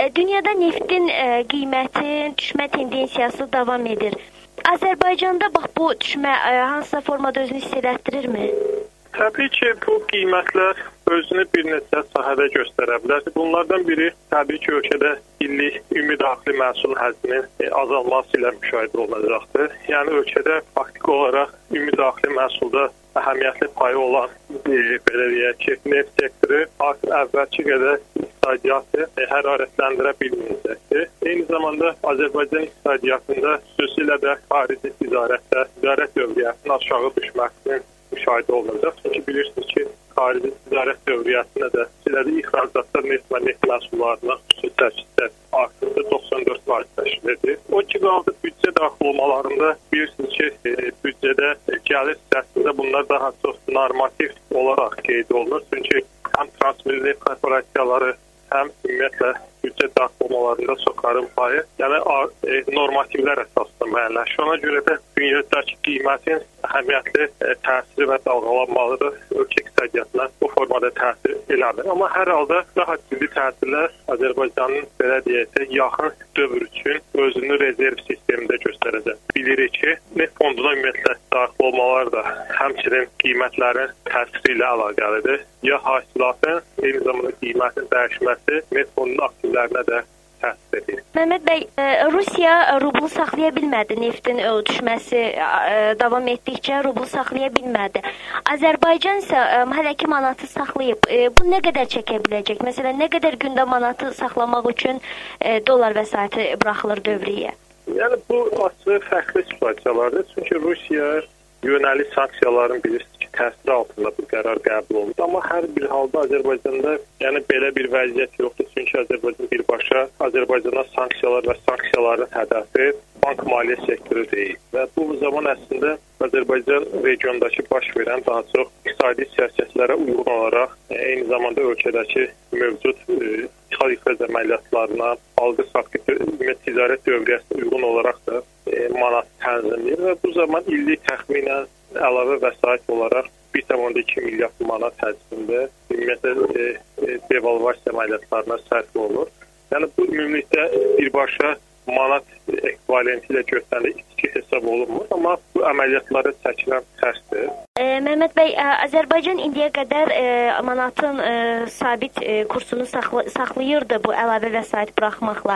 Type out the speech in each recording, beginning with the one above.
dünyada neftin qiymətin düşmə tendensiyası davam edir. Azərbaycanda bax bu düşmə hansısa formada özünü hiss elətdirirmi? Təbii ki, bu qiymətlər özünü bir neçə sahədə göstərə bilər. Bunlardan biri təbii ki, ölkədə illik ümumi daxili məhsul həcminin azalması ilə müşahidə olunacaqdır. Yəni ölkədə faktiki olaraq ümumi daxili məhsulda əhəmiyyətli payı olan belə deyək ki, neft sektoru artıq əvvəlki qədər iqtisadiyyatı hərarətləndirə bilməyəcəkdir. Eyni zamanda Azərbaycan iqtisadiyyatında xüsusilə də xarici ticarətdə ticarət dövriyyətinin aşağı düşməsinin müşahidə olunacaq. Çünki bilirsiniz ki, xarici ticarət dövriyyətində də silədə ixracatda neft və neft məhsullarına xüsusi təşkil artırdı 94% təşkil edir. O ki, qaldı büdcə daxilmalarında bilirsiniz ki, büdcədə gəlir hissəsində bunlar daha çox normativ olaraq qeyd olunur. Çünki həm transmilli korporasiyaları, həm ümumiyyətlə büdcə daxilmalarında soxarın payı, yəni normativlər əsasında müəyyənləşir. Ona görə də dünyadakı qiymətin əhəmiyyətli təsiri və dalğalanmaları ölkə iqtisadiyyatına bu formada təsir eləmir. Amma hər halda daha ciddi təsirlər Azərbaycanın belə deyək, yaxın dövr üçün özünü rezerv sistemində göstərəcək. Bilirik ki, neft fonduna ümumiyyətlə daxil olmalar da həmçinin qiymətlərin təsiri ilə əlaqəlidir. Ya hasilatın, eyni zamanda qiymətin dəyişməsi neft fondunun aktivlərinə də təsir edir. Məhəmməd bəy, Rusiya rublu saxlaya bilmədi. Neftin düşməsi davam etdikcə rublu saxlaya bilmədi. Azərbaycan isə hələ ki manatı saxlayıb. Bu nə qədər çəkə biləcək? Məsələn, nə qədər gündə manatı saxlamaq üçün dollar vəsaiti buraxılır dövriyyə? Yəni bu açıq fərqli situasiyalardır. Çünki Rusiya yönəlik sanksiyaların bilirsiniz ki, təsiri altında bu qərar qəbul olundu. Amma hər bir halda Azərbaycanda yəni belə bir vəziyyət yoxdur. Çünki Azərbaycan birbaşa Azərbaycana sanksiyalar və sanksiyaların hədəfi bank maliyyə sektoru deyil. Və bu zaman əslində Azərbaycan regiondakı baş verən daha çox iqtisadi siyasətlərə uyğun olaraq eyni zamanda ölkədəki mövcud ixrac əməliyyatlarına, alqı-satqı ticarət dövriyyəsinə uyğun olaraq da manat tənzimləyir və bu zaman illik təxminən əlavə vəsait olaraq 1,2 milyard manat həcmində ümumiyyətlə devalvasiya əməliyyatlarına sərf olunur. Yəni bu ümumilikdə birbaşa manat ekvivalenti ilə göstərilir, içki hesab olunmur, amma bu əməliyyatlara çəkilən tərsdir. Məhəmməd bəy, Azərbaycan indiyə qədər manatın sabit kursunu saxlayırdı bu əlavə vəsait buraxmaqla.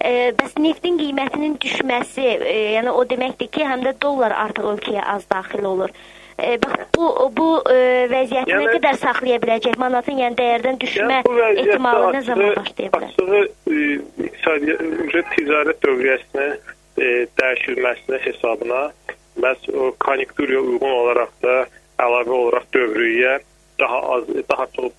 Bəs neftin qiymətinin düşməsi, yəni o deməkdir ki, həm də dollar artıq ölkəyə az daxil olur. Bax, bu vəziyyəti nə qədər saxlaya biləcək? Manatın yəni dəyərdən düşmə ehtimalı nə zaman başlaya bilər? Açığı ticarət dövriyyəsinin dəyişilməsinin hesabına məhz o konjunkturaya uyğun olaraq da əlavə olaraq dövriyyə daha çox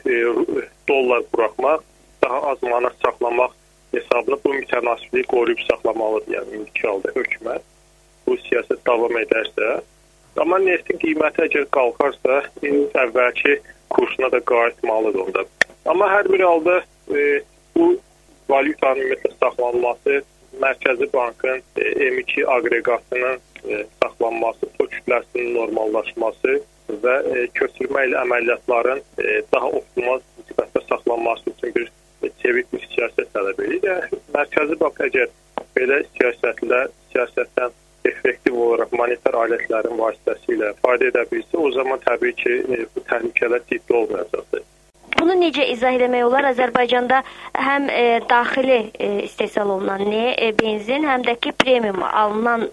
dollar buraxmaq, daha az manat saxlamaq hesabına bu mütənasibliyi qoruyub saxlamalıdır. Yəni indiki halda hökumət bu siyasət davam edərsə, amma neftin qiyməti əgər qalxarsa, əvvəlki kursuna da qayıtmalıdır onda. Amma hər bir halda bu valyutanın ümumiyyətlə saxlanması, Mərkəzi Bankın M2 aqreqatının saxlanması, pul kütləsinin normallaşması və köçürmə ilə əməliyyatların daha optimal nisbətdə saxlanması üçün bir çevik bir siyasət tələb edir. Mərkəzi Bank əgər belə siyasətdən effektiv olaraq monetar alətlərin vasitəsilə fayda edə bilsə, o zaman təbii ki, bu təhlükələr ciddi olmayacaqdır. Bunu necə izah eləmək olar? Azərbaycanda həm daxili istehsal olunan benzin, həm də ki premium alınan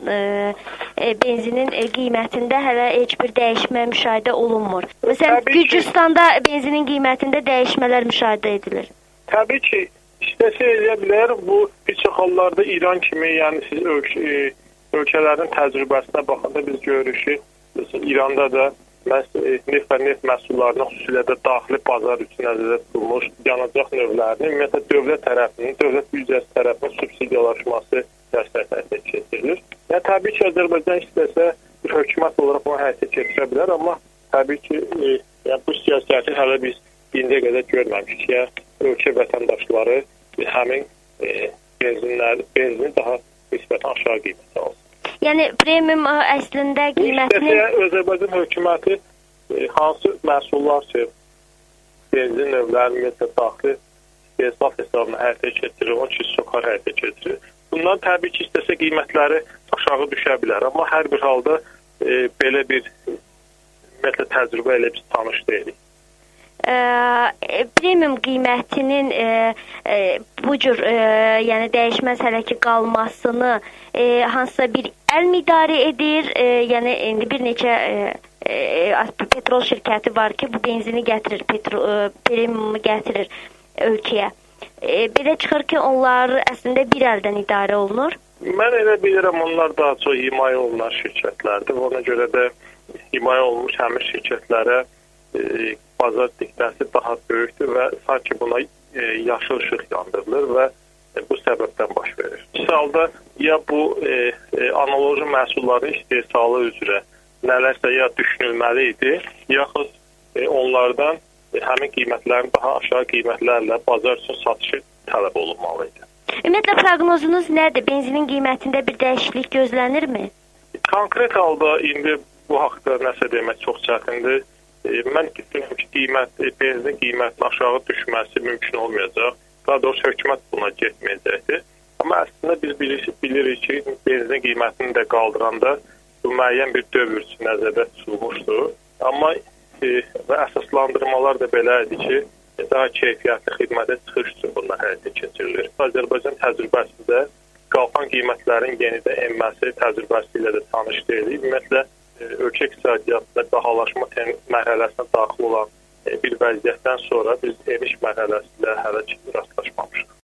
benzinin qiymətində hələ heç bir dəyişmə müşahidə olunmur. Məsələn, Gürcüstanda benzinin qiymətində dəyişmələr müşahidə edilir. Təbii ki, istəsə eləyə bilər. Bu bir çox hallarda İran kimi, yəni siz ölkələrin təcrübəsinə baxanda biz görürük ki, İranda da neft və neft məhsullarına xüsusilə də daxili bazar üçün nəzərdə tutulmuş yanacaq növlərinin ümumiyyətlə dövlət büdcəsi tərəfindən subsidiyalaşması həyata keçirilir. Yəni təbii ki, Azərbaycan istəsə bir hökumət olaraq bunu həyata keçirə bilər, amma təbii ki, bu siyasəti hələ biz indiyə qədər görməmişik. Yəni ölkə vətəndaşları həmin benzini daha nisbətən aşağı qiymətə alsın. Yəni premium əslində qiymətini Azərbaycan hökuməti hansı məhsullar benzin növlərinin daxili istehsal hesabına həyata keçirir, onun üçün SOCAR həyata keçirir. Bundan təbii ki, istəsə qiymətləri aşağı düşə bilər, amma hər bir halda belə bir ümumiyyətlə təcrübə ilə biz tanış deyilik. Premium qiymətinin bu cür yəni dəyişməz hələ ki qalmasını hansısa bir əl idarə edir, yəni indi bir neçə petrol şirkəti var ki, bu benzini gətirir, premiumu gətirir ölkəyə. Belə çıxır ki, onlar əslində bir əldən idarə olunur. Mən elə bilirəm, onlar daha çox himayə olunan şirkətlərdir. Ona görə də himayə olunmuş həmin şirkətlərə bazar diktəsi daha böyükdür və sanki buna yaşıl işıq yandırılır və bu səbəbdən baş verir. Misalda ya bu analoji məhsulların istehsalı üzrə nələrsə ya düşünülməli idi, yaxud onlardan həmin qiymətlərin daha aşağı qiymətlərlə bazar üçün satışı tələb olunmalı idi. Ümumiyyətlə, proqnozunuz nədir? Benzinin qiymətində bir dəyişiklik gözlənirmi? Konkret halda indi bu haqda nəsə demək çox çətindir. Mən düşünürəm ki, benzin qiymətinin aşağı düşməsi mümkün olmayacaq. Daha doğrusu hökumət buna getməyəcəkdir. Amma əslində biz bilirik ki, benzin qiymətini də qaldıranda bu müəyyən bir dövr üçün nəzərdə tutulmuşdur. Amma və əsaslandırmalar da belə idi ki, daha keyfiyyətli xidmətə çıxış üçün bunlar həyata keçirilir. Azərbaycan təcrübəsi də qalxan qiymətlərin yenidə enməsi təcrübəsi ilə də tanış deyilik. Ümumiyyətlə, ölkə iqtisadiyyatında bahalaşma mərhələsinə daxil olan bir vəziyyətdən sonra biz eniş mərhələsi ilə hələ ki rastlaşmamışıq.